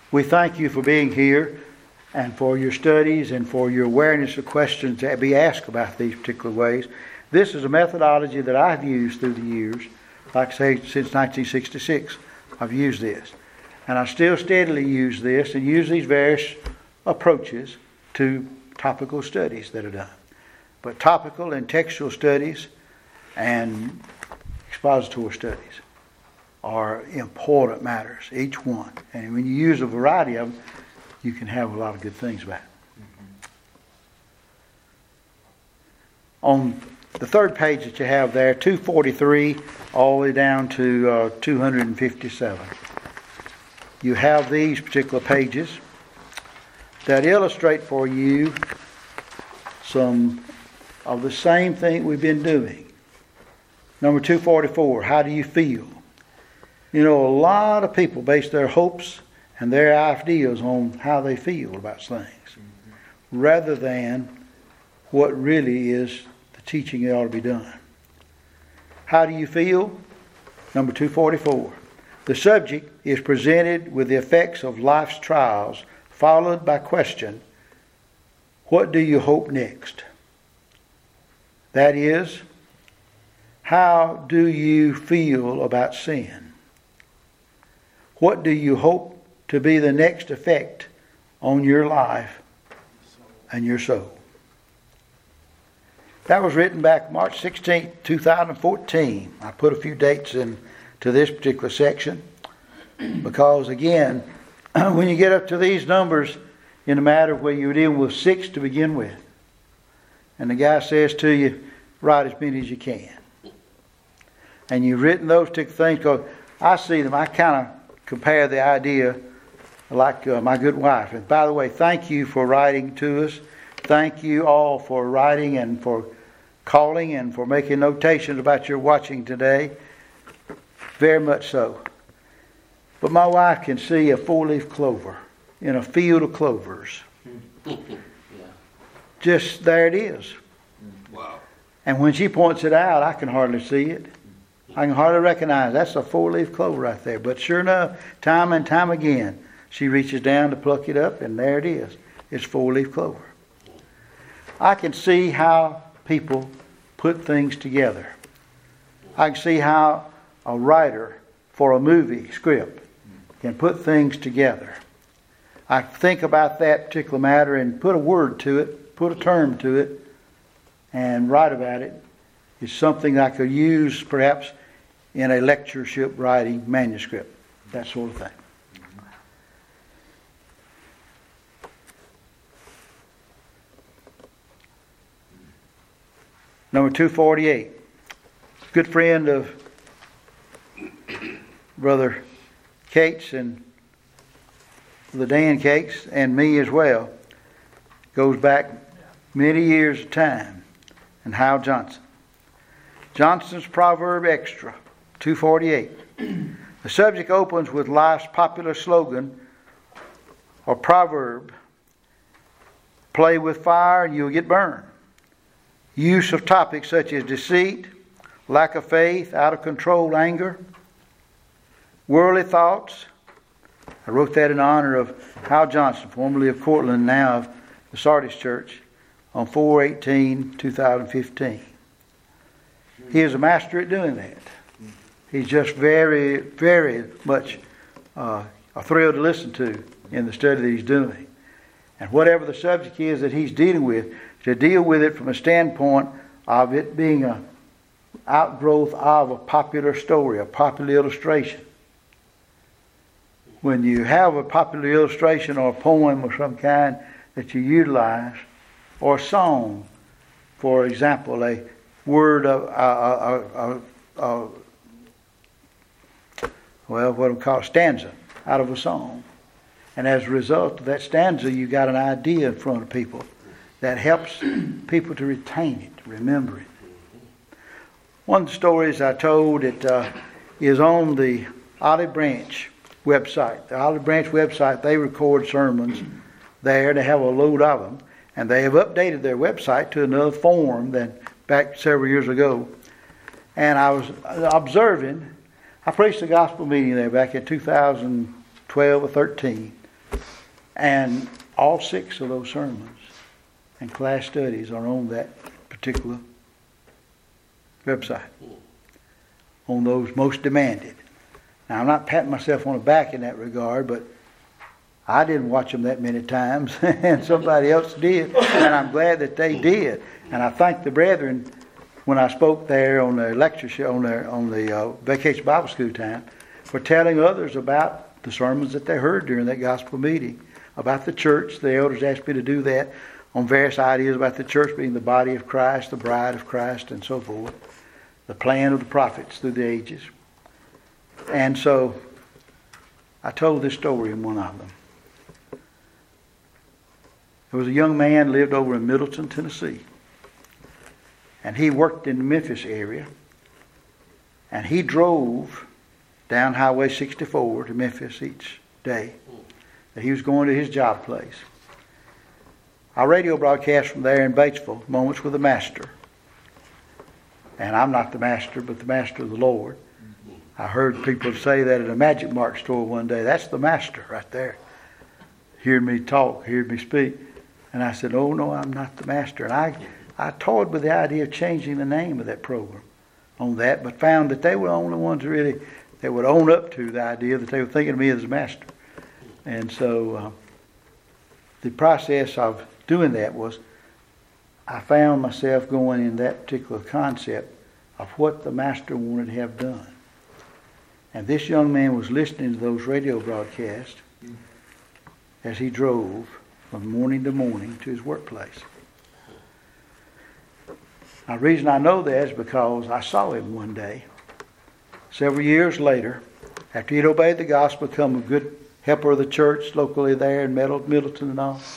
We thank you for being here and for your studies and for your awareness of questions that be asked about these particular ways. This is a methodology that I've used through the years. Like I say, since 1966, I've used this. And I still steadily use this and use these various approaches to topical studies that are done. But topical and textual studies and expository studies are important matters, each one. And when you use a variety of them, you can have a lot of good things about it. On the third page that you have there, 243 all the way down to 257, you have these particular pages that illustrate for you some of the same thing we've been doing. Number 244, how do you feel? You know, a lot of people base their hopes and their ideas on how they feel about things, rather than what really is the teaching that ought to be done. How do you feel? Number 244. The subject is presented with the effects of life's trials, followed by question, what do you hope next? That is, how do you feel about sin? What do you hope to be the next effect on your life and your soul? That was written back March 16, 2014. I put a few dates into this particular section because, again, when you get up to these numbers in a matter where you're dealing with 6 to begin with, and the guy says to you, write as many as you can. And you've written those particular things because I see them. I kind of compare the idea like my good wife. And by the way, thank you for writing to us. Thank you all for writing and for calling and for making notations about your watching today. Very much so. But my wife can see a 4-leaf clover in a field of clovers. Just there it is. Wow. And when she points it out, I can hardly see it. I can hardly recognize that's a 4-leaf clover right there. But sure enough, time and time again, she reaches down to pluck it up, and there it is. It's 4-leaf clover. I can see how people put things together. I can see how a writer for a movie script can put things together. I think about that particular matter and put a word to it, put a term to it, and write about it. It's something I could use perhaps in a lectureship writing manuscript, that sort of thing. Number 248. Good friend of Brother Cates and the Dan Cates and me as well. Goes back many years of time. And Hal Johnson. Johnson's Proverb Extra, 248. The subject opens with life's popular slogan or proverb, play with fire and you'll get burned. Use of topics such as deceit, lack of faith, out of control anger, worldly thoughts. I wrote that in honor of Hal Johnson, formerly of Cortland, now of the Sardis Church, on 4/18/2015. He is a master at doing that. He's just very, very much a thrill to listen to in the study that he's doing. And whatever the subject is that he's dealing with, to deal with it from a standpoint of it being an outgrowth of a popular story, a popular illustration. When you have a popular illustration or a poem of some kind that you utilize, or a song, for example, a word what we call a stanza out of a song. And as a result of that stanza, you got an idea in front of people that helps people to retain it, to remember it. One of the stories I told is on the Olive Branch website. The Olive Branch website, they record sermons there. They have a load of them. And they have updated their website to another form than back several years ago. And I was observing, I preached a gospel meeting there back in 2012 or 13, And all 6 of those sermons and class studies are on that particular website, on those most demanded. Now, I'm not patting myself on the back in that regard, but I didn't watch them that many times, and somebody else did, and I'm glad that they did. And I thank the brethren when I spoke there on the lecture show, on the Vacation Bible School time, for telling others about the sermons that they heard during that gospel meeting, about the church. The elders asked me to do that on various ideas about the church being the body of Christ, the bride of Christ, and so forth, the plan of the prophets through the ages. And so I told this story in one of them. There was a young man lived over in Middleton, Tennessee. And he worked in the Memphis area. And he drove down Highway 64 to Memphis each day that he was going to his job place. Our radio broadcast from there in Batesville, Moments with the Master. And I'm not the master, but the master of the Lord. I heard people say that at a Magic Mark store one day. That's the master right there. Hearing me talk, hearing me speak. And I said, oh, no, I'm not the master. And I toyed with the idea of changing the name of that program on that, but found that they were the only ones really that would own up to the idea that they were thinking of me as master. And so the process of doing that was I found myself going in that particular concept of what the master wanted to have done. And this young man was listening to those radio broadcasts as he drove from morning to morning to his workplace. Now, the reason I know that is because I saw him one day, several years later, after he'd obeyed the gospel, become a good helper of the church locally there in Middleton and all,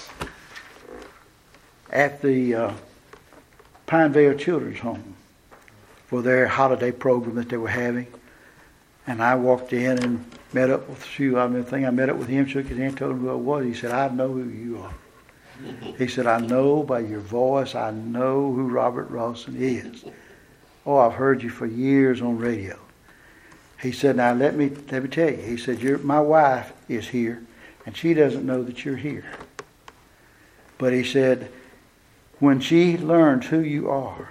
at the Pinevale Children's Home for their holiday program that they were having. And I walked in and met up with I met up with him, shook his hand, told him who I was. He said, I know who you are. He said, I know by your voice, I know who Robert Rawson is. Oh, I've heard you for years on radio. He said, now let me tell you. He said, my wife is here, and she doesn't know that you're here. But he said, when she learns who you are,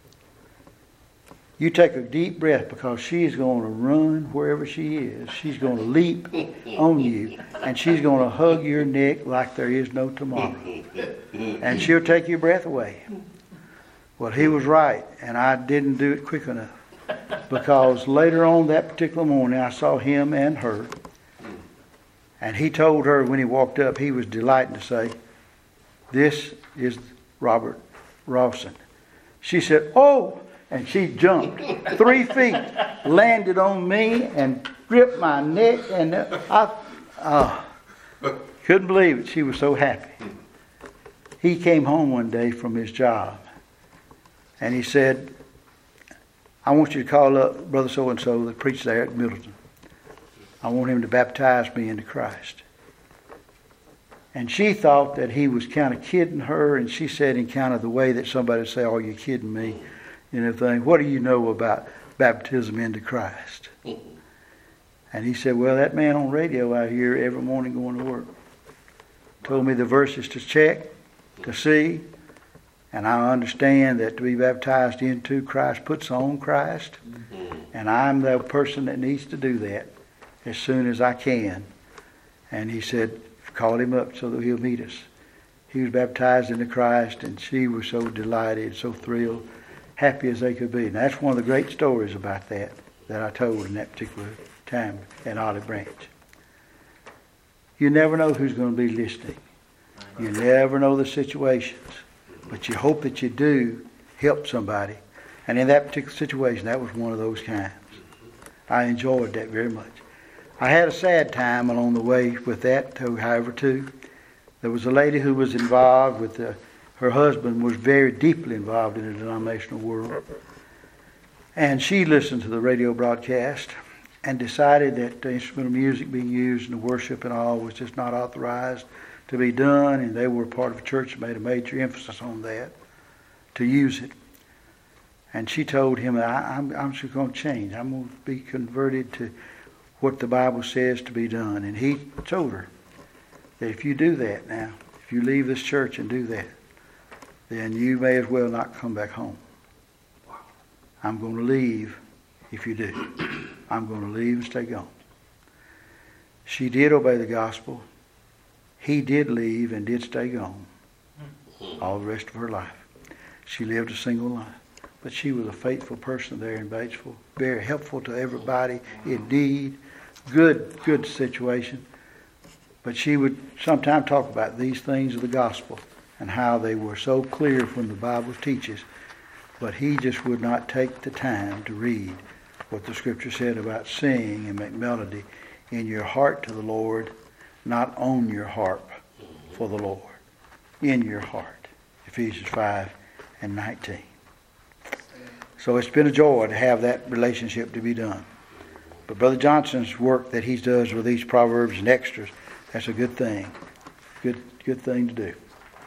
you take a deep breath, because she's going to run wherever she is. She's going to leap on you, and she's going to hug your neck like there is no tomorrow. And she'll take your breath away. Well, he was right, and I didn't do it quick enough, because later on that particular morning I saw him and her, and he told her when he walked up, he was delighted to say, this is Robert Rawson. She said, oh! And she jumped 3 feet, landed on me, and gripped my neck, and I couldn't believe it. She was so happy. He came home one day from his job, and he said, I want you to call up Brother so-and-so that preached there at Middleton. I want him to baptize me into Christ. And she thought that he was kind of kidding her, and she said in kind of the way that somebody would say, oh, you're kidding me. And everything. What do you know about baptism into Christ? And he said, well, that man on radio out here every morning going to work told me the verses to check, to see, and I understand that to be baptized into Christ puts on Christ, and I'm the person that needs to do that as soon as I can. And he said, call him up so that he'll meet us. He was baptized into Christ, and she was so delighted, so thrilled, happy as they could be. Now, that's one of the great stories about that I told in that particular time at Olive Branch. You never know who's going to be listening. You never know the situations. But you hope that you do help somebody. And in that particular situation, that was one of those times. I enjoyed that very much. I had a sad time along the way with that, however, too. There was a lady who was involved with her husband was very deeply involved in the denominational world. And she listened to the radio broadcast and decided that the instrumental music being used in the worship and all was just not authorized to be done. And they were part of a church that made a major emphasis on that, to use it. And she told him, I'm just going to change. I'm going to be converted to what the Bible says to be done. And he told her that if you do that now, if you leave this church and do that, then you may as well not come back home. I'm going to leave if you do. I'm going to leave and stay gone. She did obey the gospel. He did leave and did stay gone all the rest of her life. She lived a single life. But she was a faithful person there in Batesville. Very helpful to everybody indeed. Good situation. But she would sometimes talk about these things of the gospel and how they were so clear from the Bible teaches. But he just would not take the time to read what the scripture said about sing and make melody in your heart to the Lord, not on your harp for the Lord. In your heart. Ephesians 5:19. So it's been a joy to have that relationship to be done. But Brother Johnson's work that he does with these proverbs and extras, that's a good thing. Good thing to do.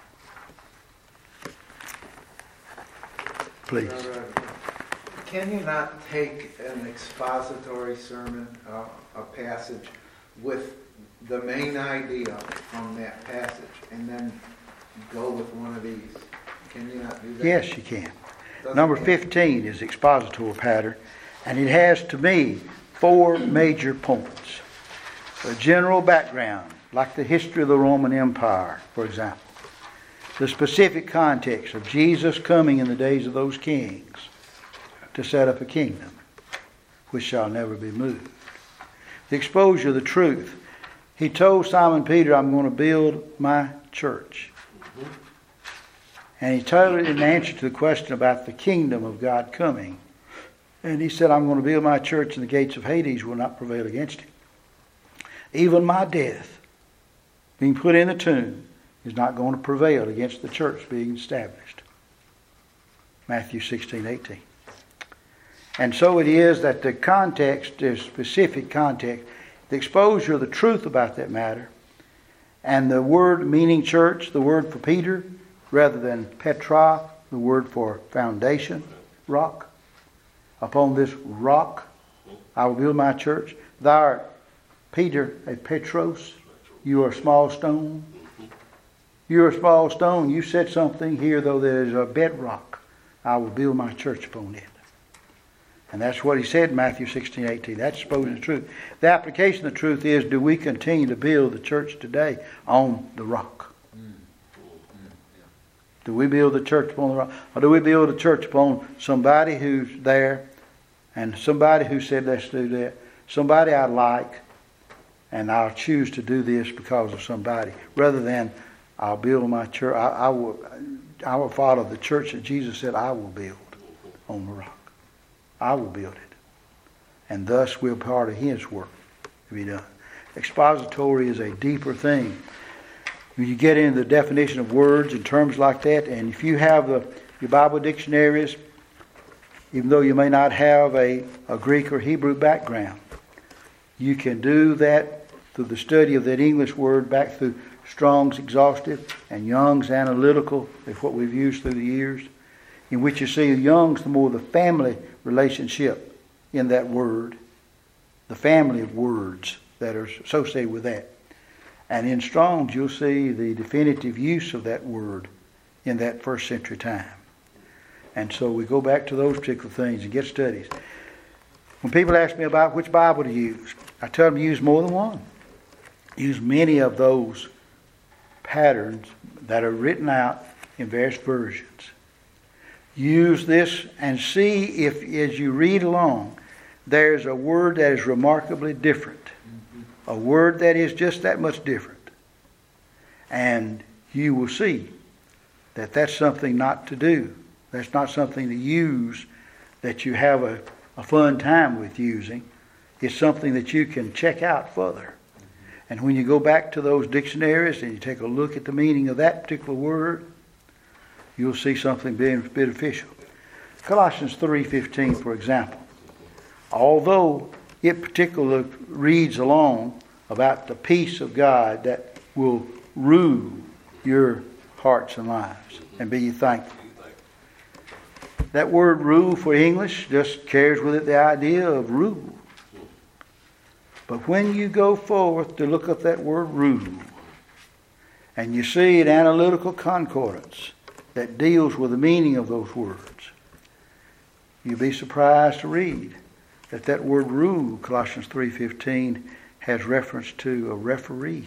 Please. Can you not take an expository sermon, a passage, with the main idea from that passage, and then go with one of these? Can you not do that? Yes, you can. Number 15 is expository pattern, and it has, to me, 4 major points. A general background, like the history of the Roman Empire, for example. The specific context of Jesus coming in the days of those kings to set up a kingdom which shall never be moved. The exposure of the truth. He told Simon Peter, I'm going to build my church. And he told it in answer to the question about the kingdom of God coming. And he said, I'm going to build my church and the gates of Hades will not prevail against it. Even my death, being put in the tomb, is not going to prevail against the church being established. Matthew 16:18. And so it is that the context, the specific context, the exposure of the truth about that matter, and the word meaning church, the word for Peter, rather than Petra, the word for foundation, rock. Upon this rock I will build my church. Thou art, Peter, a Petros. You are a small stone. You are a small stone. You said something here, though there is a bedrock. I will build my church upon it. And that's what he said in Matthew 16:18. That's exposing the truth. The application of the truth is, do we continue to build the church today on the rock? Do we build the church upon the rock? Or do we build a church upon somebody who's there and somebody who said, let's do that? Somebody I like, and I'll choose to do this because of somebody, rather than I'll build my church. I will follow the church that Jesus said I will build on the rock. I will build it. And thus we're part of His work to be done. Expository is a deeper thing. When you get into the definition of words and terms like that, and if you have your Bible dictionaries, even though you may not have a Greek or Hebrew background, you can do that through the study of that English word back through Strong's Exhaustive and Young's Analytical, is what we've used through the years, in which you see Young's the more the family relationship in that word, the family of words that are associated with that. And in Strong's, you'll see the definitive use of that word in that first century time. And so we go back to those particular things and get studies. When people ask me about which Bible to use, I tell them to use more than one. Use many of those patterns that are written out in various versions. Use this and see if, as you read along, there's a word that is remarkably different. A word that is just that much different. And you will see that that's something not to do. That's not something to use that you have a fun time with using. It's something that you can check out further. And when you go back to those dictionaries and you take a look at the meaning of that particular word, you'll see something being beneficial. Colossians 3:15, for example. Although it particularly reads along about the peace of God that will rule your hearts and lives, and be ye thankful. That word rule for English just carries with it the idea of rule. But when you go forth to look up that word rule, And you see an analytical concordance that deals with the meaning of those words. You'd be surprised to read that word rule, Colossians 3:15, has reference to a referee.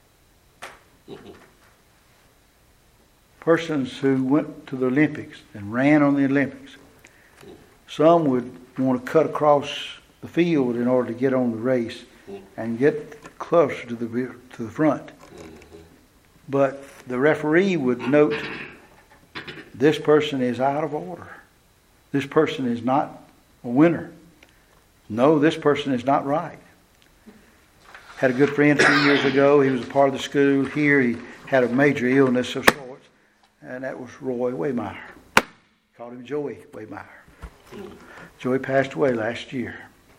Persons who went to the Olympics and ran on the Olympics. Some would want to cut across the field in order to get on the race and get closer to the front. But the referee would note, this person is out of order. This person is not a winner. No, this person is not right. Had a good friend a few years ago. He was a part of the school here. He had a major illness of sorts, and that was Roy Waymeyer. Called him Joey Waymeyer. Joey passed away last year.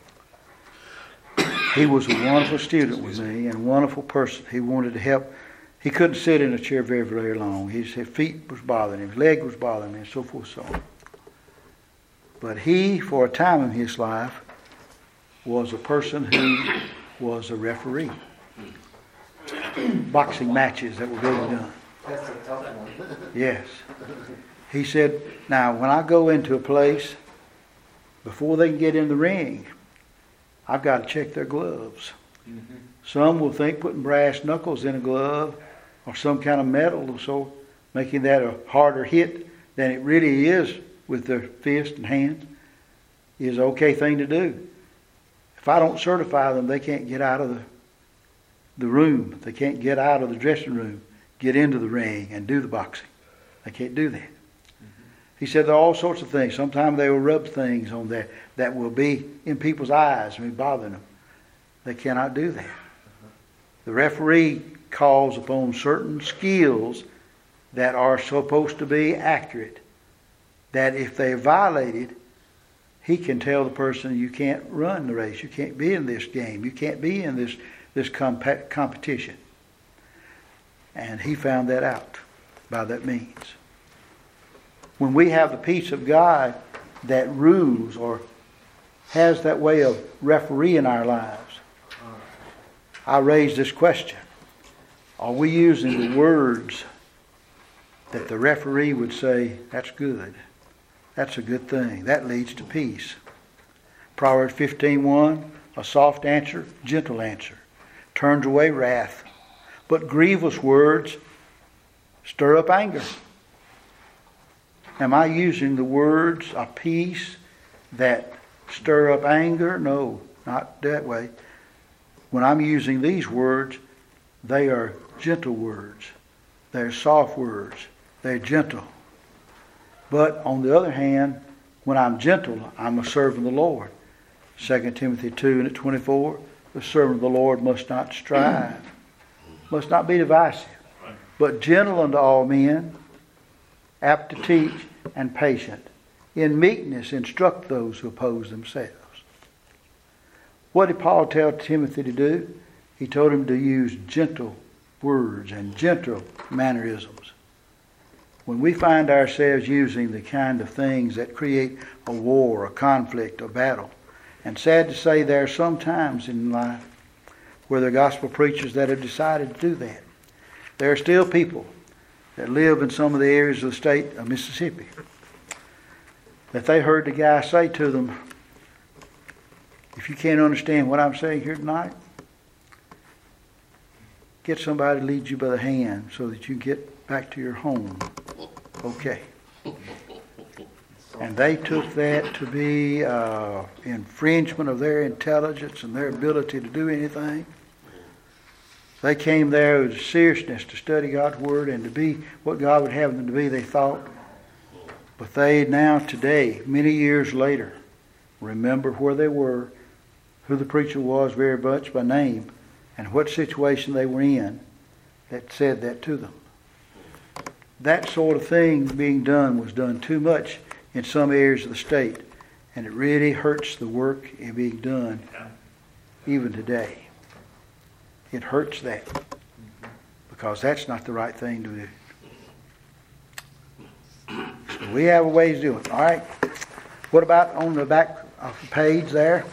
He was a wonderful student with me and a wonderful person. He wanted to help. He couldn't sit in a chair very, very long. His feet was bothering him, his leg was bothering him, and so forth, so on. But he, for a time in his life, was a person who was a referee. Boxing matches that were being done. That's a tough one. Yes. He said, now when I go into a place, before they can get in the ring, I've got to check their gloves. Mm-hmm. Some will think putting brass knuckles in a glove or some kind of metal, so making that a harder hit than it really is with their fist and hands, is an okay thing to do. If I don't certify them, they can't get out of the room. They can't get out of the dressing room, get into the ring and do the boxing. They can't do that. Mm-hmm. He said there are all sorts of things. Sometimes they will rub things on there that will be in people's eyes and be bothering them. They cannot do that. The referee calls upon certain skills that are supposed to be accurate, that if they are violated, he can tell the person, you can't run the race, you can't be in this game, you can't be in this competition. And he found that out by that means. When we have the peace of God that rules or has that way of refereeing our lives, I raise this question. Are we using the words that the referee would say, that's good, that's a good thing, that leads to peace? Proverbs 15:1, a soft answer, gentle answer, turns away wrath, but grievous words stir up anger. Am I using the words of peace that stir up anger? No, not that way. When I'm using these words, they are gentle words. They're soft words. They're gentle. But on the other hand, when I'm gentle, I'm a servant of the Lord. 2 Timothy 2:24, the servant of the Lord must not strive, must not be divisive, but gentle unto all men, apt to teach, and patient. In meekness instruct those who oppose themselves. What did Paul tell Timothy to do? He told him to use gentle words and gentle mannerisms. When we find ourselves using the kind of things that create a war, a conflict, a battle, and sad to say there are some times in life where there are gospel preachers that have decided to do that. There are still people that live in some of the areas of the state of Mississippi that they heard the guy say to them, if you can't understand what I'm saying here tonight, get somebody to lead you by the hand so that you get back to your home. Okay. And they took that to be infringement of their intelligence and their ability to do anything. They came there with seriousness to study God's Word and to be what God would have them to be, they thought. But they now today, many years later, remember where they were, who the preacher was very much by name, and what situation they were in that said that to them. That sort of thing being done was done too much in some areas of the state, and it really hurts the work being done even today. It hurts that because that's not the right thing to do. So we have a ways to do it. All right. What about on the back of the page there?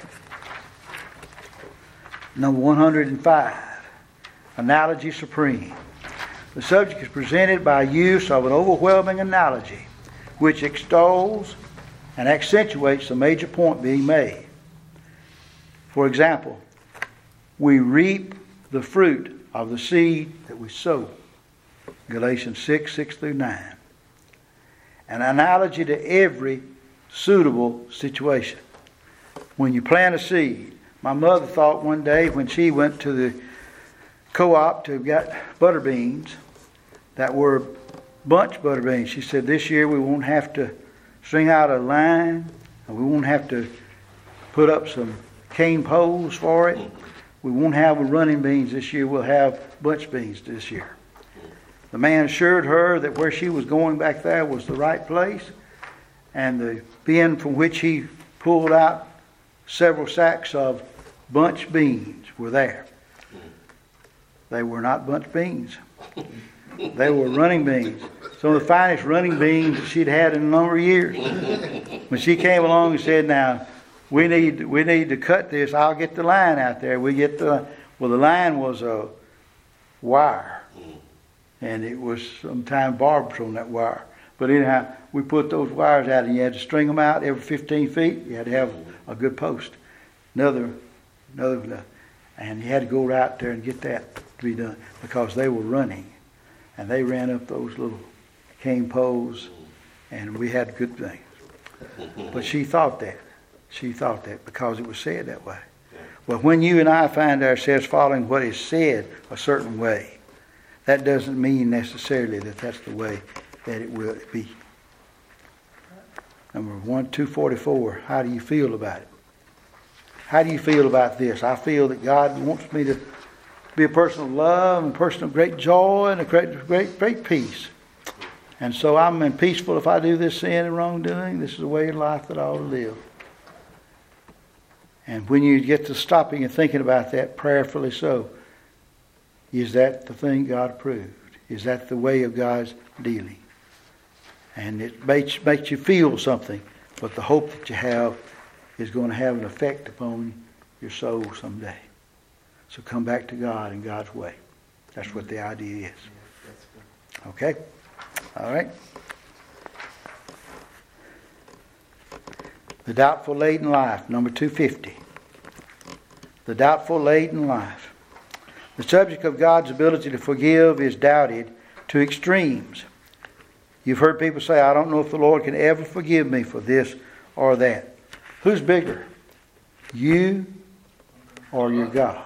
Number 105, Analogy Supreme. The subject is presented by use of an overwhelming analogy which extols and accentuates the major point being made. For example, we reap the fruit of the seed that we sow. Galatians 6:6-9. An analogy to every suitable situation. When you plant a seed, my mother thought one day when she went to the co-op to get butter beans that were bunch butter beans. She said, this year we won't have to string out a line, and we won't have to put up some cane poles for it. We won't have running beans this year. We'll have bunch beans this year. The man assured her that where she was going back there was the right place, and the bin from which he pulled out several sacks of bunch beans were there. They were not bunch beans. They were running beans. Some of the finest running beans that she'd had in a number of years. When she came along and said, now, we need to cut this, I'll get the line out there. The line was a wire. And it was sometimes barbed on that wire. But anyhow, we put those wires out, and you had to string them out every 15 feet. You had to have a good post. Another, and you had to go out there and get that to be done because they were running. And they ran up those little cane poles, and we had good things. But she thought that. She thought that because it was said that way. Well, when you and I find ourselves following what is said a certain way, that doesn't mean necessarily that that's the way that it will be. Number 244, how do you feel about it? How do you feel about this? I feel that God wants me to be a person of love and a person of great joy and a great peace. And so I'm peaceful if I do this sin and wrongdoing. This is the way of life that I ought to live. And when you get to stopping and thinking about that, prayerfully so, is that the thing God approved? Is that the way of God's dealing? And it makes you feel something, but the hope that you have is going to have an effect upon your soul someday. So come back to God in God's way. That's what the idea is. Okay? All right? The doubtful laden life, number 250. The doubtful laden life. The subject of God's ability to forgive is doubted to extremes. You've heard people say, I don't know if the Lord can ever forgive me for this or that. Who's bigger? You or your God?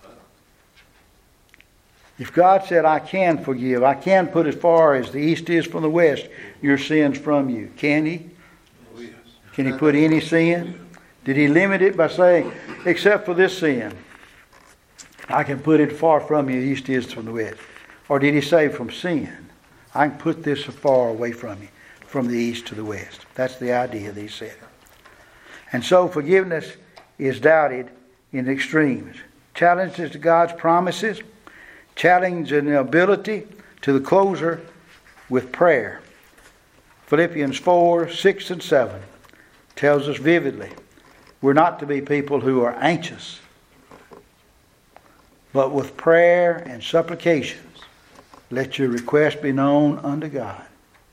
If God said, I can forgive, I can put as far as the east is from the west, your sins from you. Can He? Oh, yes. Can He put any sin? Did He limit it by saying, except for this sin, I can put it far from you, the east is from the west? Or did He say from sin, I can put this far away from you, from the east to the west? That's the idea that He said. And so forgiveness is doubted in extremes. Challenges to God's promises, challenge and ability to the closer with prayer. Philippians 4:6-7 tells us vividly, we're not to be people who are anxious, but with prayer and supplications, let your request be known unto God.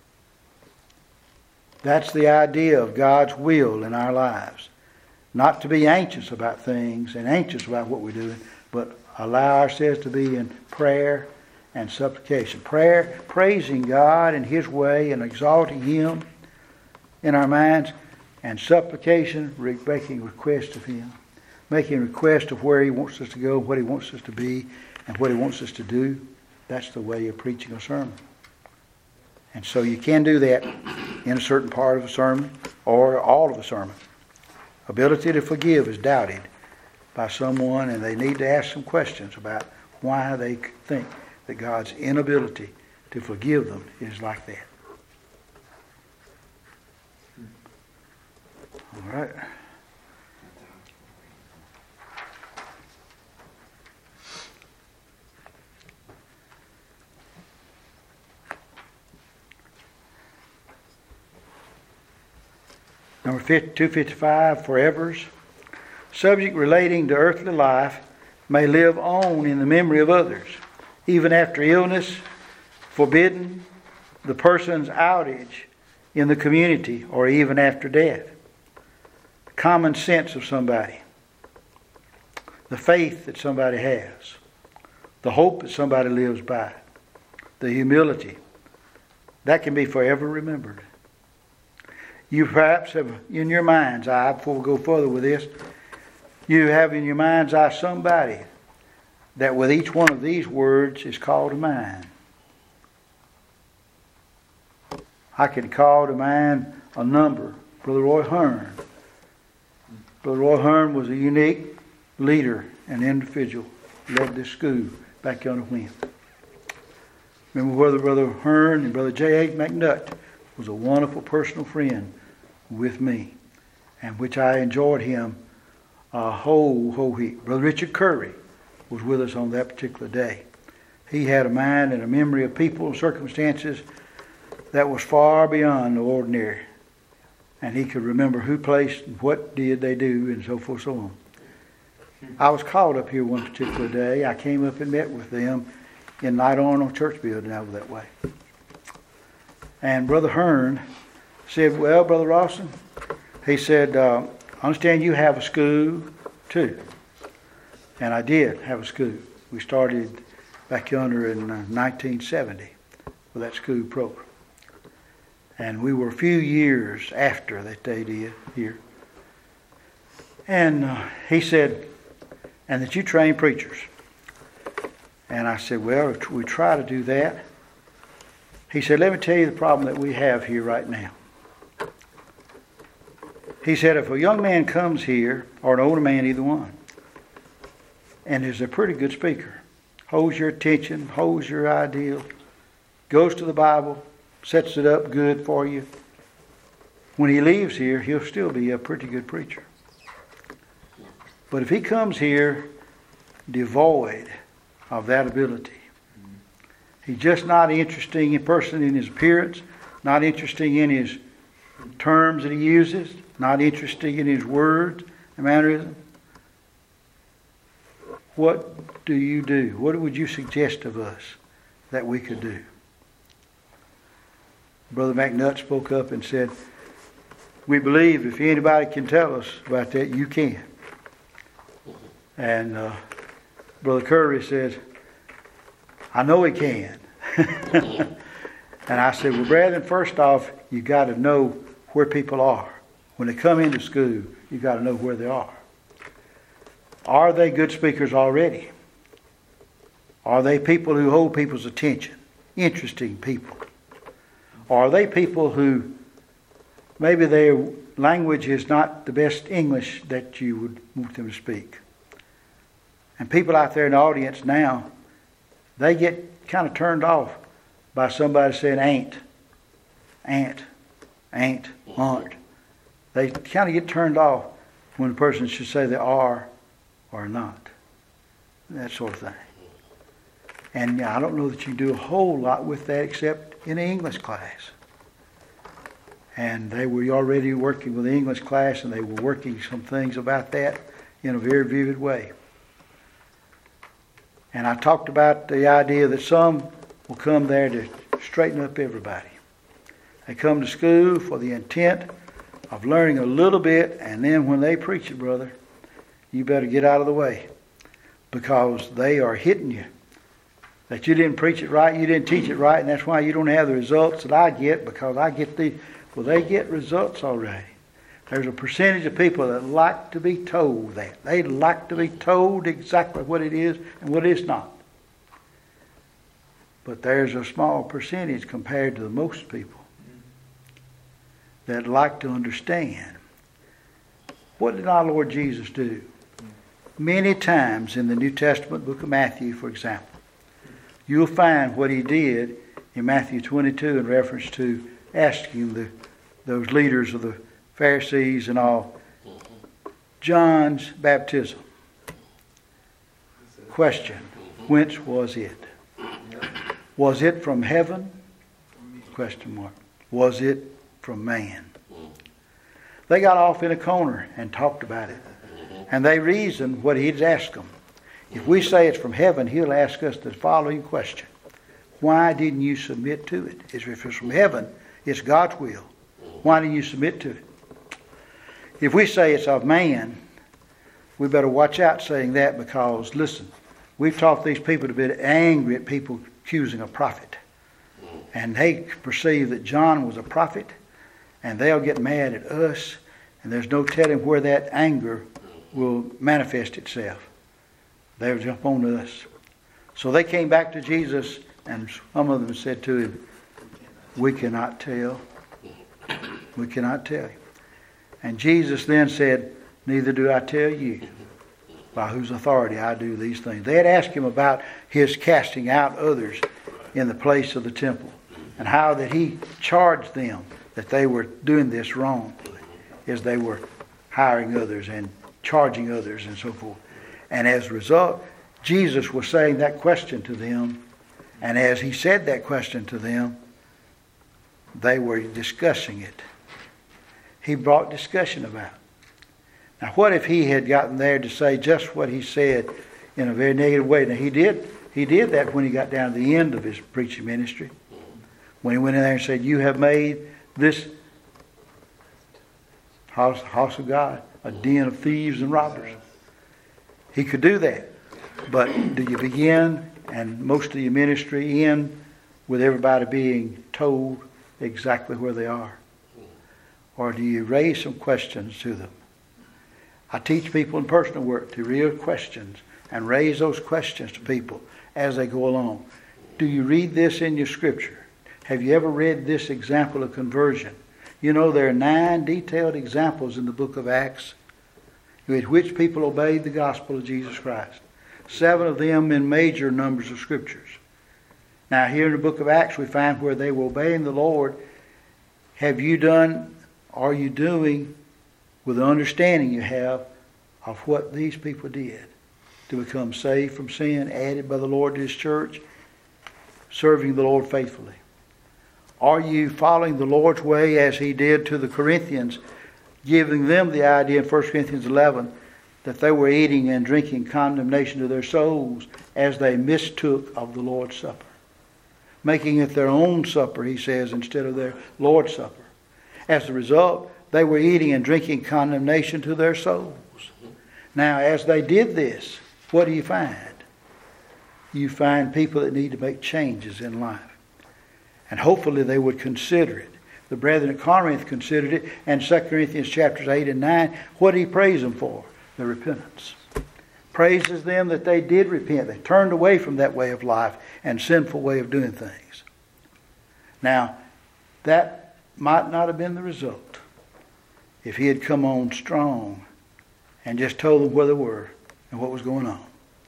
That's the idea of God's will in our lives. Not to be anxious about things and anxious about what we're doing, but allow ourselves to be in prayer and supplication. Prayer, praising God in His way and exalting Him in our minds, and supplication, making request of Him. Making request of where He wants us to go, what He wants us to be, and what He wants us to do. That's the way of preaching a sermon. And so you can do that in a certain part of a sermon or all of a sermon. Ability to forgive is doubted by someone, and they need to ask some questions about why they think that God's inability to forgive them is like that. All right. Number 255, forevers. Subject relating to earthly life may live on in the memory of others, even after illness, forbidding the person's outage in the community or even after death. Common sense of somebody. The faith that somebody has. The hope that somebody lives by. The humility. That can be forever remembered. You perhaps have in your mind's eye, before we go further with this, you have in your mind's eye somebody that with each one of these words is called to mind. I can call to mind a number. Brother Roy Hearn. Brother Roy Hearn was a unique leader and individual. Led this school back yonder when. Remember whether Brother Hearn and Brother J.H. McNutt was a wonderful personal friend with me, and which I enjoyed him a whole heap. Brother Richard Curry was with us on that particular day. He had a mind and a memory of people and circumstances that was far beyond the ordinary. And he could remember who placed and what did they do and so forth so on. I was called up here one particular day. I came up and met with them in Knight Arnold Church building over that way. And Brother Hearn said, well, Brother Rawson, he said, I understand you have a school too. And I did have a school. We started back yonder in 1970 with that school program. And we were a few years after that they did here. And he said, and that you train preachers. And I said, well, we try to do that. He said, let me tell you the problem that we have here right now. He said, if a young man comes here, or an older man, either one, and is a pretty good speaker, holds your attention, holds your ideal, goes to the Bible, sets it up good for you, when he leaves here, he'll still be a pretty good preacher. But if he comes here devoid of that ability, he's just not interesting in person in his appearance, not interesting in his terms that he uses, not interesting in his words and mannerism. What do you do? What would you suggest of us that we could do? Brother McNutt spoke up and said, we believe if anybody can tell us about that, you can. And Brother Curry said, I know he can. And I said, well, brethren, first off, you got to know where people are. When they come into school, you got to know where they are. Are they good speakers already? Are they people who hold people's attention? Interesting people? Or are they people who maybe their language is not the best English that you would want them to speak? And people out there in the audience now, they get kind of turned off by somebody saying ain't, aren't. They kind of get turned off when a person should say they are or not. That sort of thing. And I don't know that you do a whole lot with that except in the English class. And they were already working with the English class, and they were working some things about that in a very vivid way. And I talked about the idea that some will come there to straighten up everybody. They come to school for the intent of learning a little bit, and then when they preach it, brother, you better get out of the way, because they are hitting you. That you didn't preach it right, you didn't teach it right, and that's why you don't have the results that I get, because I get they get results already. There's a percentage of people that like to be told that. They like to be told exactly what it is and what it's not. But there's a small percentage compared to the most people that like to understand. What did our Lord Jesus do? Many times in the New Testament book of Matthew, for example, you'll find what he did in Matthew 22 in reference to asking those leaders of the Pharisees and all, John's baptism. Question, whence was it? Was it from heaven? Question mark. Was it from man? They got off in a corner and talked about it. And they reasoned what he'd asked them. If we say it's from heaven, he'll ask us the following question. Why didn't you submit to it? If it's from heaven, it's God's will. Why didn't you submit to it? If we say it's of man, we better watch out saying that, because, listen, we've taught these people to be angry at people accusing a prophet. And they perceive that John was a prophet, and they'll get mad at us, and there's no telling where that anger will manifest itself. They'll jump on us. So they came back to Jesus, and some of them said to him, we cannot tell. We cannot tell you. And Jesus then said, neither do I tell you by whose authority I do these things. They had asked him about his casting out others in the place of the temple, and how that he charged them that they were doing this wrong, as they were hiring others and charging others and so forth. And as a result, Jesus was saying that question to them, and as he said that question to them, they were discussing it. He brought discussion about it. Now, what if he had gotten there to say just what he said in a very negative way? Now, he did that when he got down to the end of his preaching ministry. When he went in there and said, you have made this house of God a den of thieves and robbers. He could do that. But do you begin, and most of your ministry, end with everybody being told exactly where they are? Or do you raise some questions to them? I teach people in personal work to raise questions and raise those questions to people as they go along. Do you read this in your scripture? Have you ever read this example of conversion? You know, there are 9 detailed examples in the book of Acts with which people obeyed the gospel of Jesus Christ. 7 of them in major numbers of scriptures. Now, here in the book of Acts, we find where they were obeying the Lord. Have you done, are you doing, with the understanding you have of what these people did to become saved from sin, added by the Lord to His church, serving the Lord faithfully? Are you following the Lord's way as He did to the Corinthians, giving them the idea in 1 Corinthians 11 that they were eating and drinking condemnation to their souls as they mistook of the Lord's Supper? Making it their own supper, he says, instead of their Lord's Supper. As a result, they were eating and drinking condemnation to their souls. Now, as they did this, what do you find? You find people that need to make changes in life. And hopefully they would consider it. The brethren at Corinth considered it. And 2 Corinthians chapters 8 and 9, what did he praise them for? The repentance. Praises them that they did repent. They turned away from that way of life and sinful way of doing things. Now, that might not have been the result if he had come on strong and just told them where they were and what was going on.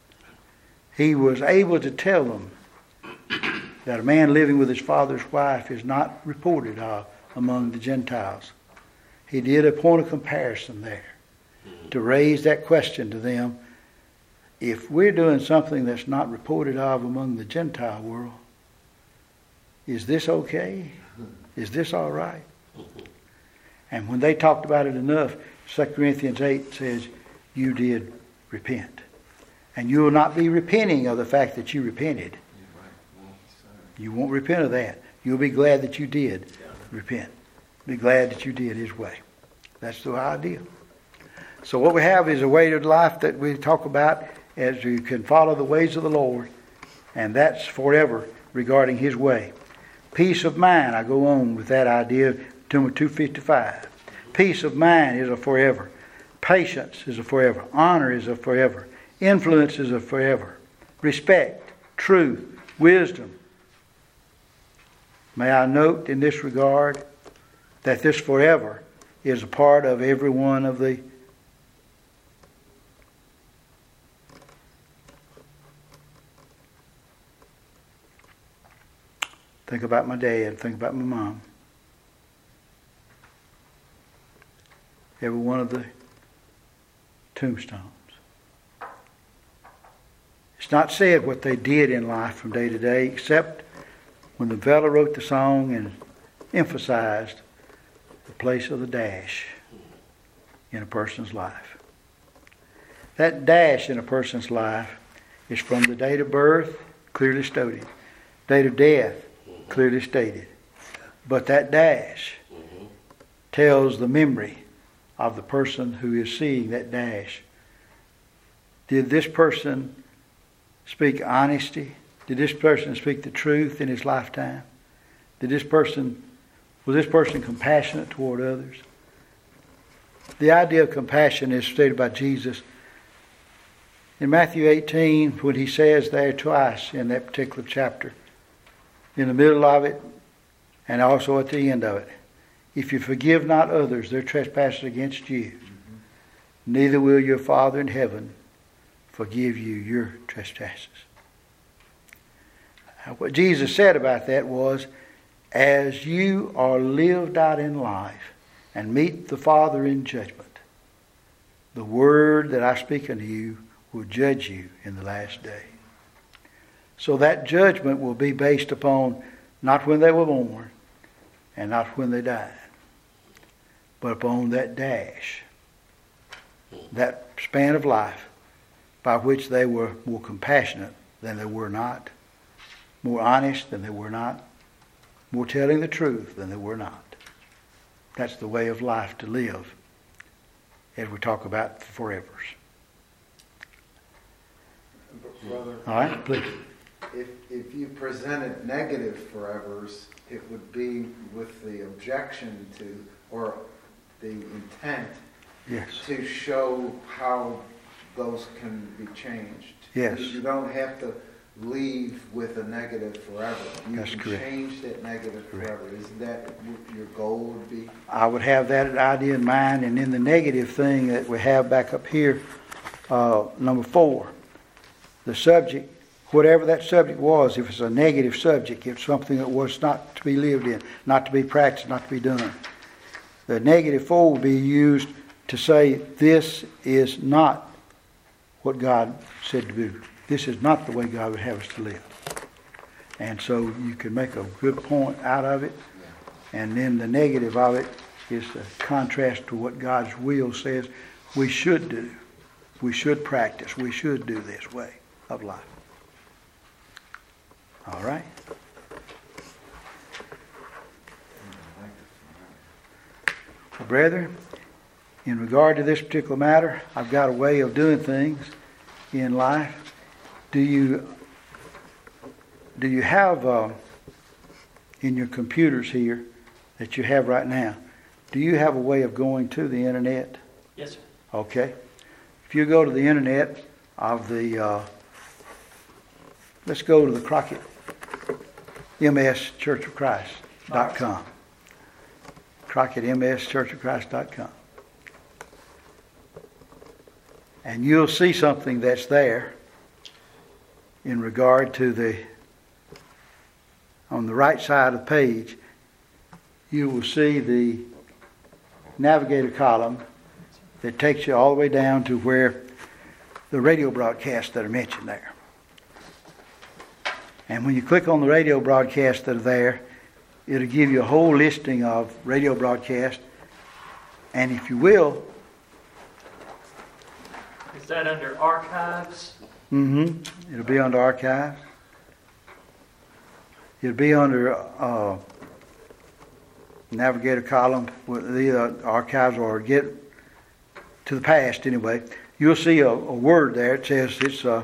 He was able to tell them that a man living with his father's wife is not reported of among the Gentiles. He did a point of comparison there to raise that question to them. If we're doing something that's not reported of among the Gentile world, is this okay? Is this all right? And when they talked about it enough, 2 Corinthians 8 says, you did repent. And you will not be repenting of the fact that you repented. You won't repent of that. You'll be glad that you did repent. Be glad that you did His way. That's the idea. So what we have is a way of life that we talk about as you can follow the ways of the Lord, and that's forever regarding His way. Peace of mind, I go on with that idea, number 255. Peace of mind is a forever. Patience is a forever. Honor is a forever. Influence is a forever. Respect, truth, wisdom. May I note in this regard that this forever is a part of every one of the think about my dad, think about my mom. Every one of the tombstones. It's not said what they did in life from day to day, except when the fella wrote the song and emphasized the place of the dash in a person's life. That dash in a person's life is from the date of birth, clearly stated, State of death, clearly stated. But that dash tells the memory of the person who is seeing that dash. Did this person speak honesty? Did this person speak the truth in his lifetime? Was this person compassionate toward others? The idea of compassion is stated by Jesus in Matthew 18, when he says there twice in that particular chapter, in the middle of it and also at the end of it, if you forgive not others their trespasses against you, neither will your Father in heaven forgive you your trespasses. What Jesus said about that was, as you are lived out in life and meet the Father in judgment, the word that I speak unto you will judge you in the last day. So that judgment will be based upon not when they were born and not when they died, but upon that dash, that span of life by which they were more compassionate than they were not, more honest than they were not, more telling the truth than they were not. That's the way of life to live as we talk about forevers. Brother, All right, please. if you presented negative forevers, it would be with the objection to, or the intent Yes. to show how those can be changed. Yes. You don't have to leave with a negative forever. You That's can correct. change that negative Correct. forever. Isn't that what your goal would be? I would have that idea in mind, and in the negative thing that we have back up here, number 4, the subject, whatever that subject was, if it's a negative subject, if it's something that was not to be lived in, not to be practiced, not to be done, the negative 4 will be used to say this is not what God said to do. This is not the way God would have us to live. And so you can make a good point out of it. And then the negative of it is the contrast to what God's will says we should do. We should practice. We should do this way of life. All right? Well, brethren, in regard to this particular matter, I've got a way of doing things in life. Do you have in your computers here that you have right now, do you have a way of going to the internet? Yes, sir. Okay. If you go to the internet of the, let's go to the Crockett MS Church of Christ.com. Crockett MS Church of Christ.com. And you'll see something that's there in regard to on the right side of the page, you will see the navigator column that takes you all the way down to where the radio broadcasts that are mentioned there. And when you click on the radio broadcasts that are there, it'll give you a whole listing of radio broadcasts. And if you will... Is that under archives? It'll be under archives. It'll be under navigator column with the archives, or get to the past anyway. You'll see a word there. It says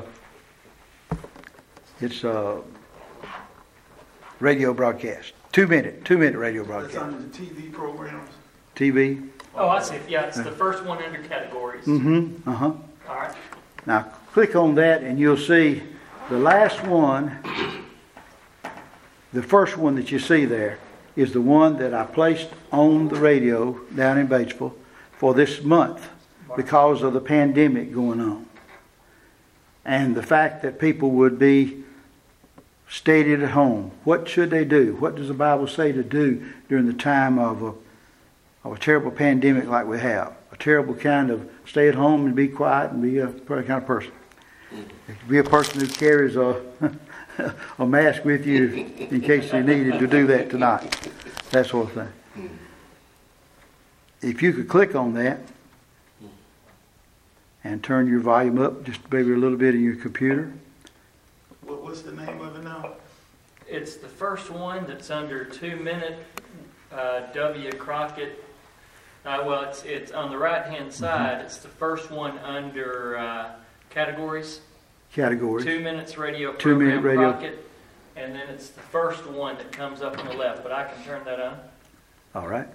it's a radio broadcast. 2 minute radio broadcast. That's under the TV programs. TV. Oh, I see. Yeah, it's the first one under categories. Uh-huh. All right. Now click on that and you'll see the last one, the first one that you see there is the one that I placed on the radio down in Batesville for this month because of the pandemic going on. And the fact that people would be stated at home. What should they do? What does the Bible say to do during the time of a terrible pandemic like we have? A terrible kind of stay at home and be quiet and be a kind of person. Be a person who carries a mask with you in case you needed to do that tonight. That sort of thing. If you could click on that and turn your volume up just maybe a little bit in your computer. What's the name of it now? it's the first one that's under 2 minute W. Crockett. Well, it's on the right-hand side. It's the first one under categories. Categories. 2 minutes radio 2 minute program radio. Crockett. And then it's the first one that comes up on the left. But I can turn that on. All right.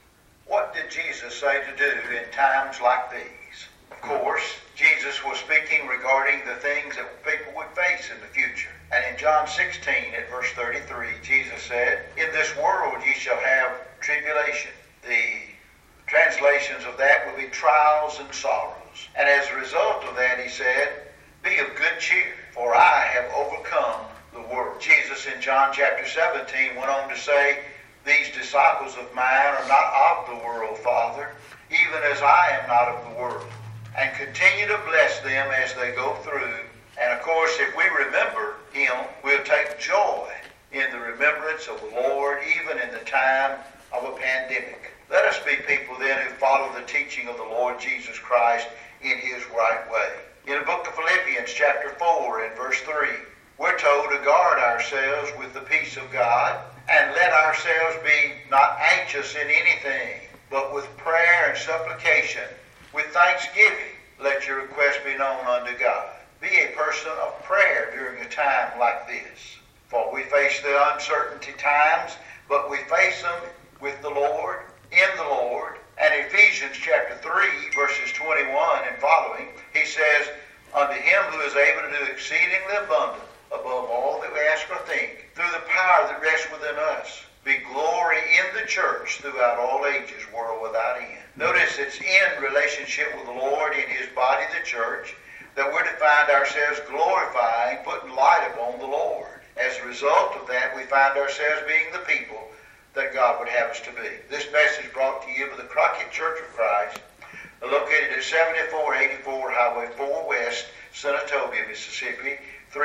What did Jesus say to do in times like these? Of course, Jesus was speaking regarding the things that people would face in the future. And in John 16 at verse 33, Jesus said, "In this world ye shall have tribulation." The translations of that will be trials and sorrows. And as a result of that, he said, "Be of good cheer, for I have overcome the world." Jesus in John chapter 17 went on to say, "These disciples of mine are not of the world, Father, even as I am not of the world." And continue to bless them as they go through. And of course, if we remember Him, we'll take joy in the remembrance of the Lord, even in the time of a pandemic. Let us be people then who follow the teaching of the Lord Jesus Christ in His right way. In the book of Philippians chapter 4 and verse 3, we're told to guard ourselves with the peace of God, and let ourselves be not anxious in anything, but with prayer and supplication, with thanksgiving, let your requests be known unto God. Be a person of prayer during a time like this. For we face the uncertainty times, but we face them with the Lord, in the Lord. And Ephesians chapter 3, verses 21 and following, he says, "Unto him who is able to do exceedingly abundant above all that we ask or think, through the power that rests within us, be glory in the church throughout all ages, world without end." Notice it's in relationship with the Lord in His body, the church, that we're to find ourselves glorifying, putting light upon the Lord. As a result of that, we find ourselves being the people that God would have us to be. This message brought to you by the Crockett Church of Christ, located at 7484 Highway 4 West, Senatobia, Mississippi,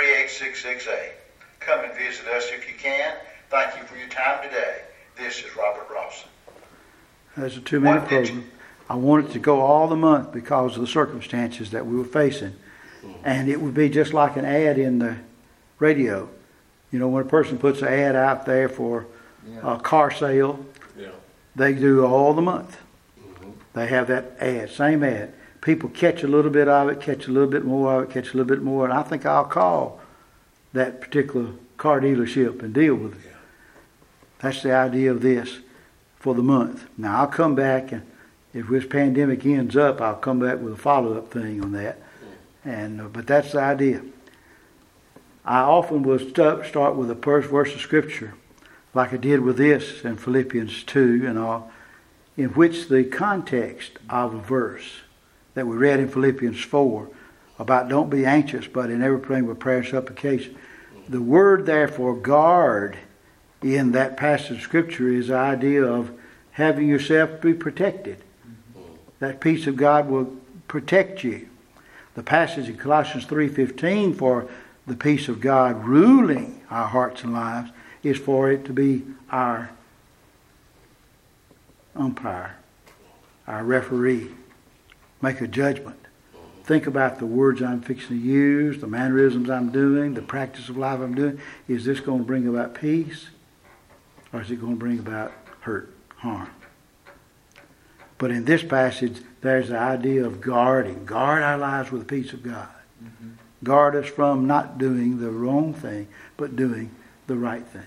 38668. Come and visit us if you can. Thank you for your time today. This is Robert Rawson. That's a 2 minute program. I wanted to go all the month because of the circumstances that we were facing. And it would be just like an ad in the radio. You know, when a person puts an ad out there for a car sale, they do all the month. They have that ad, same ad. People catch a little bit of it, catch a little bit more of it, catch a little bit more, and I think I'll call that particular car dealership and deal with it. That's the idea of this for the month. Now I'll come back, and if this pandemic ends up, I'll come back with a follow-up thing on that. But that's the idea. I often will start with a first verse of Scripture, like I did with this in Philippians 2 and all, in which the context of a verse that we read in Philippians 4 about don't be anxious, but in everything with prayer and supplication. The word, therefore, guard in that passage of Scripture is the idea of having yourself be protected. That peace of God will protect you. The passage in Colossians 3:15 for the peace of God ruling our hearts and lives is for it to be our umpire, our referee. Make a judgment. Think about the words I'm fixing to use, the mannerisms I'm doing, the practice of life I'm doing. Is this going to bring about peace, or is it going to bring about hurt, harm? But in this passage, there's the idea of guarding. Guard our lives with the peace of God. Guard us from not doing the wrong thing, but doing the right thing.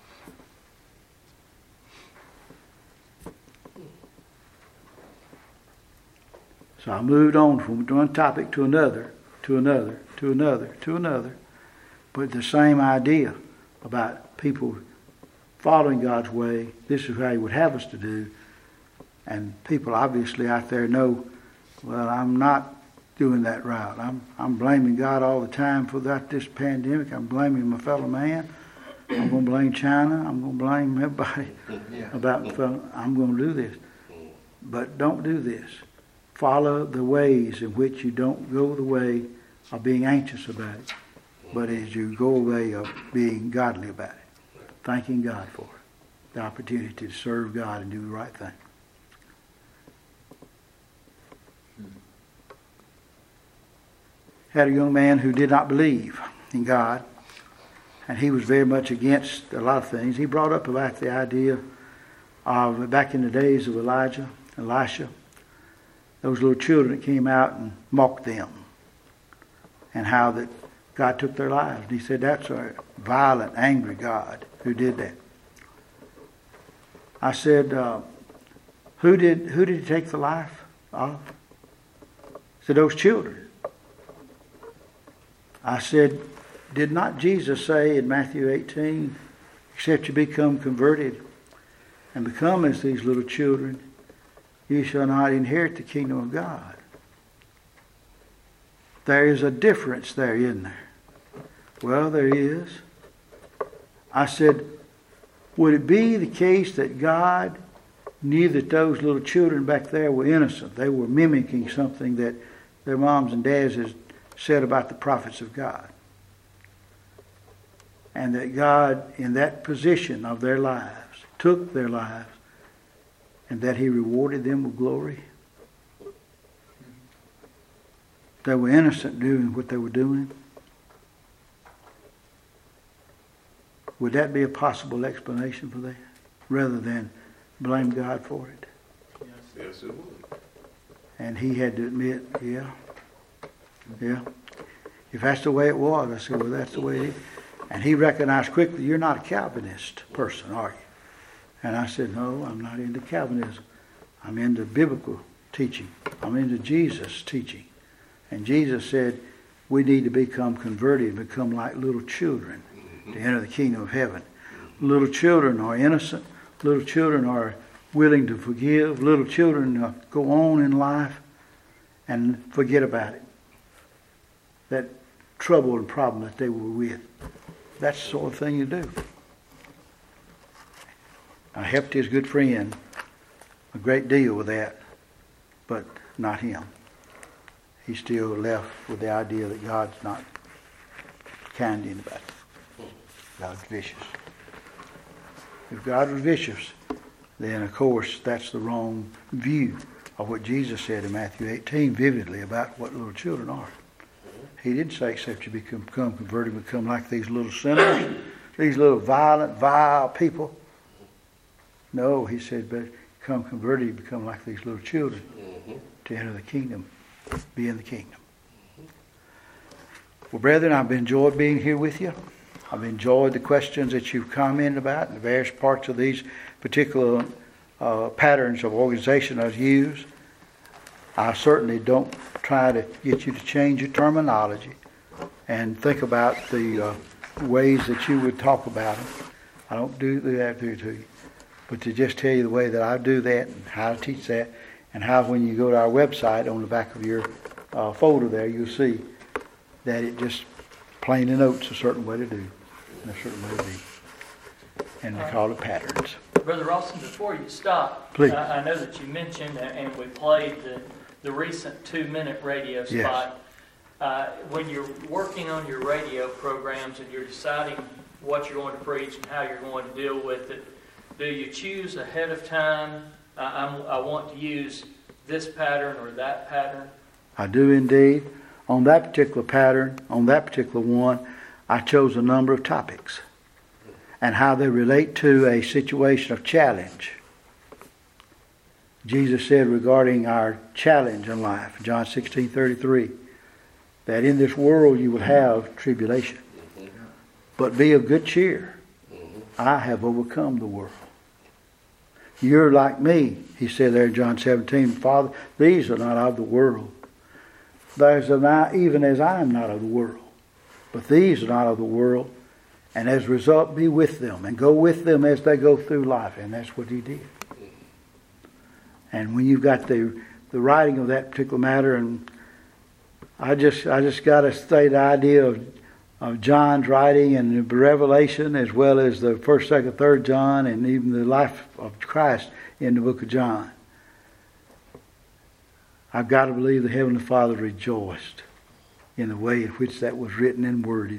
So I moved on from one topic to another, to another, to another, to another. But the same idea about people following God's way. This is how He would have us to do. And people obviously out there know, well, I'm not doing that route. I'm blaming God all the time for this pandemic. I'm blaming my fellow man. I'm going to blame China. I'm going to blame everybody I'm going to do this. But don't do this. Follow the ways in which you don't go the way of being anxious about it, but as you go away of being godly about it, thanking God for it, the opportunity to serve God and do the right thing. Had a young man who did not believe in God, and he was very much against a lot of things. He brought up about the idea of back in the days of Elisha, those little children that came out and mocked them, and how that God took their lives. And he said that's a violent, angry God who did that. I said, who did he take the life of? He said, those children. I said, did not Jesus say in Matthew 18, except you become converted and become as these little children, you shall not inherit the kingdom of God? There is a difference there, isn't there? Well, there is. I said, would it be the case that God knew that those little children back there were innocent? They were mimicking something that their moms and dads had said about the prophets of God. And that God, in that position of their lives, took their lives, and that He rewarded them with glory. They were innocent doing what they were doing. Would that be a possible explanation for that, rather than blame God for it? Yes, it would. And he had to admit, yeah. If that's the way it was, I said, well, that's the way it is. And he recognized quickly, you're not a Calvinist person, are you? And I said, no, I'm not into Calvinism. I'm into biblical teaching. I'm into Jesus' teaching. And Jesus said, we need to become converted and become like little children to enter the kingdom of heaven. Little children are innocent. Little children are willing to forgive. Little children go on in life and forget about it. That trouble and problem that they were with. That's the sort of thing you do. I helped his good friend a great deal with that, but not him. He still left with the idea that God's not kind to anybody. God's vicious. If God was vicious, then of course that's the wrong view of what Jesus said in Matthew 18 vividly about what little children are. He didn't say except you become converted, become like these little sinners, these little violent, vile people. No, he said, but become converted, become like these little children to enter the kingdom, be in the kingdom. Well, brethren, I've enjoyed being here with you. I've enjoyed the questions that you've commented about and the various parts of these particular patterns of organization I've used. I certainly don't try to get you to change your terminology and think about the ways that you would talk about them. I don't do that to you. But to just tell you the way that I do that and how to teach that, and how when you go to our website, on the back of your folder there, you'll see that it just plain notes a certain way to do and a certain way to be. And we call it patterns. Brother Rawson, before you stop, Please. I know that you mentioned, and we played the recent 2-minute radio spot. Yes. When you're working on your radio programs and you're deciding what you're going to preach and how you're going to deal with it, do you choose ahead of time, I want to use this pattern or that pattern? I do indeed. On that particular pattern, on that particular one, I chose a number of topics and how they relate to a situation of challenge. Jesus said regarding our challenge in life, John 16:33, that in this world you will have tribulation. But be of good cheer. I have overcome the world. You're like me, he said there in John 17. Father, these are not of the world. There's even as I am not of the world. But these are not of the world. And as a result, be with them and go with them as they go through life. And that's what he did. And when you've got the writing of that particular matter, and I just got to state the idea of John's writing and the Revelation, as well as the 1st, 2nd, 3rd John, and even the life of Christ in the book of John. I've got to believe the Heavenly Father rejoiced in the way in which that was written and worded.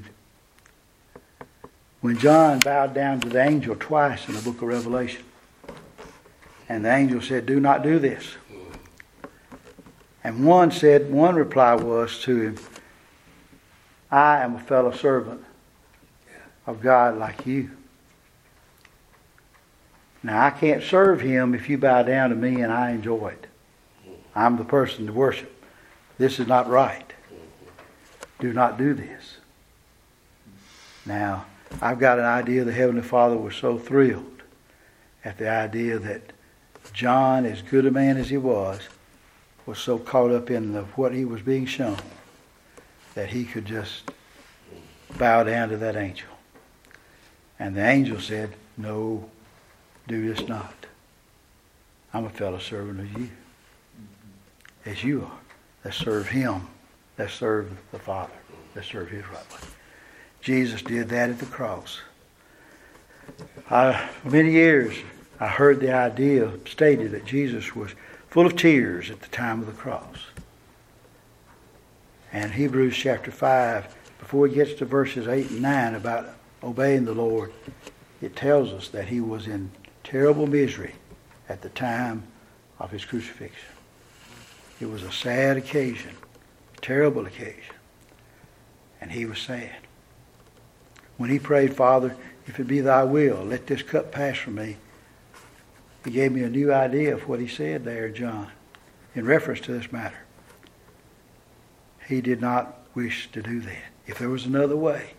When John bowed down to the angel twice in the book of Revelation, and the angel said, do not do this. And one reply was to him, I am a fellow servant of God like you. Now, I can't serve Him if you bow down to me and I enjoy it. I'm the person to worship. This is not right. Do not do this. Now, I've got an idea the Heavenly Father was so thrilled at the idea that John, as good a man as he was so caught up in what he was being shown that he could just bow down to that angel. And the angel said, no, do this not. I'm a fellow servant of you, as you are. Let's serve Him. Let's serve the Father. Let's serve His right way. Jesus did that at the cross. For many years, I heard the idea stated that Jesus was full of tears at the time of the cross. And Hebrews chapter 5, before it gets to verses 8 and 9 about obeying the Lord, it tells us that He was in terrible misery at the time of His crucifixion. It was a sad occasion, a terrible occasion. And He was sad. When He prayed, Father, if it be Thy will, let this cup pass from me, He gave me a new idea of what He said there, John, in reference to this matter. He did not wish to do that. If there was another way,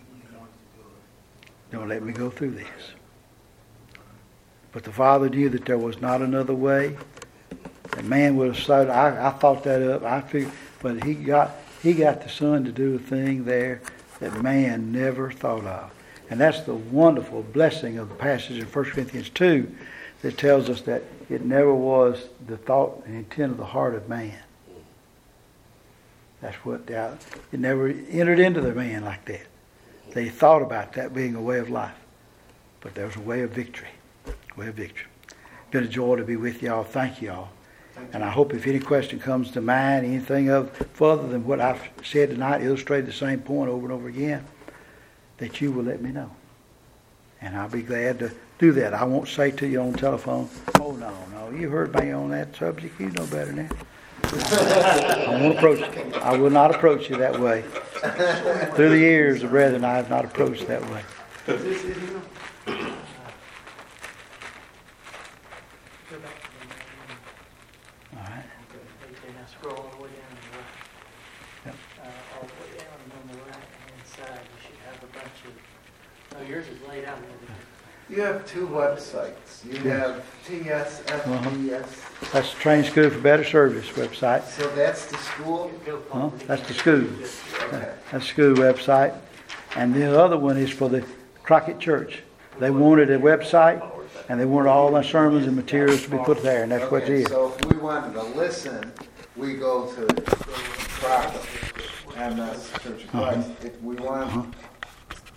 don't let me go through this. But the Father knew that there was not another way. And man would have said, I thought that up. I figured, but he got the Son to do a thing there that man never thought of. And that's the wonderful blessing of the passage in 1 Corinthians 2 that tells us that it never was the thought and intent of the heart of man. That's what it never entered into the man like that. They thought about that being a way of life. But there was a way of victory. Way of victory. Been a joy to be with y'all. Thank y'all. And I hope if any question comes to mind, anything further than what I've said tonight, illustrated the same point over and over again, that you will let me know. And I'll be glad to do that. I won't say to you on telephone, oh no, you heard me on that subject. You know better than that. I won't approach you. I will not approach you that way. Through the years, the brethren, I have not approached that way. All right. Now scroll all the way down to the right. Yep. All the way down and on the right-hand side, you should have a bunch of... Oh, yours is laid out. You have two websites. You have TSFBS. That's the Training School for Better Service website. So that's the school? That's the school. Okay. That's the school website. And the other one is for the Crockett Church. They wanted a website, and they wanted all my sermons and materials to be put there, and that's what it is. So if we wanted to listen, we go to Crockett, MS Church of Christ. If we want